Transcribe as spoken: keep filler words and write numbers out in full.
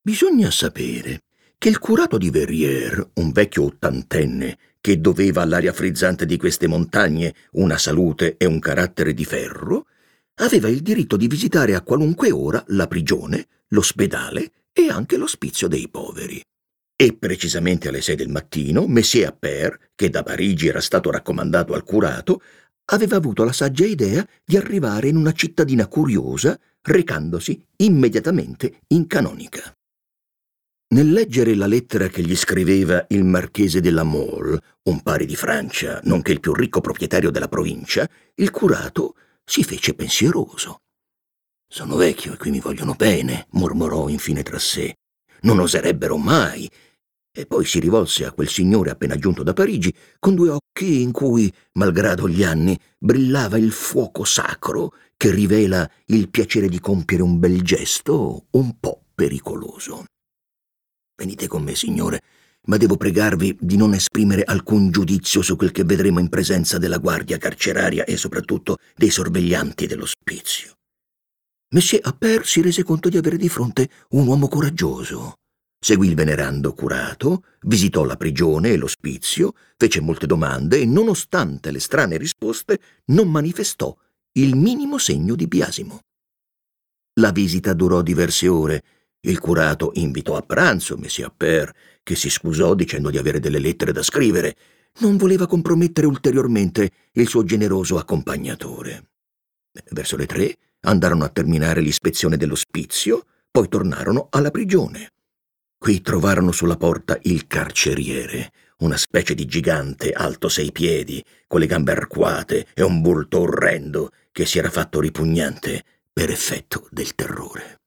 Bisogna sapere che il curato di Verrières, un vecchio ottantenne che doveva all'aria frizzante di queste montagne una salute e un carattere di ferro, aveva il diritto di visitare a qualunque ora la prigione, l'ospedale e anche l'ospizio dei poveri. E precisamente alle sei del mattino, Messier Appert, che da Parigi era stato raccomandato al curato, aveva avuto la saggia idea di arrivare in una cittadina curiosa, recandosi immediatamente in canonica. Nel leggere la lettera che gli scriveva il marchese de la Mole, un pari di Francia, nonché il più ricco proprietario della provincia, il curato si fece pensieroso. «Sono vecchio e qui mi vogliono bene», mormorò infine tra sé. «Non oserebbero mai». E poi si rivolse a quel signore appena giunto da Parigi con due occhi in cui, malgrado gli anni, brillava il fuoco sacro che rivela il piacere di compiere un bel gesto un po' pericoloso. «Venite con me, signore, ma devo pregarvi di non esprimere alcun giudizio su quel che vedremo in presenza della guardia carceraria e soprattutto dei sorveglianti dell'ospizio». Messier Appert si rese conto di avere di fronte un uomo coraggioso. Seguì il venerando curato, visitò la prigione e l'ospizio, fece molte domande e, nonostante le strane risposte, non manifestò il minimo segno di biasimo. La visita durò diverse ore. Il curato invitò a pranzo Messier Appert, che si scusò dicendo di avere delle lettere da scrivere. Non voleva compromettere ulteriormente il suo generoso accompagnatore. Verso le tre andarono a terminare l'ispezione dell'ospizio, poi tornarono alla prigione. Qui trovarono sulla porta il carceriere, una specie di gigante alto sei piedi, con le gambe arcuate e un volto orrendo che si era fatto ripugnante per effetto del terrore.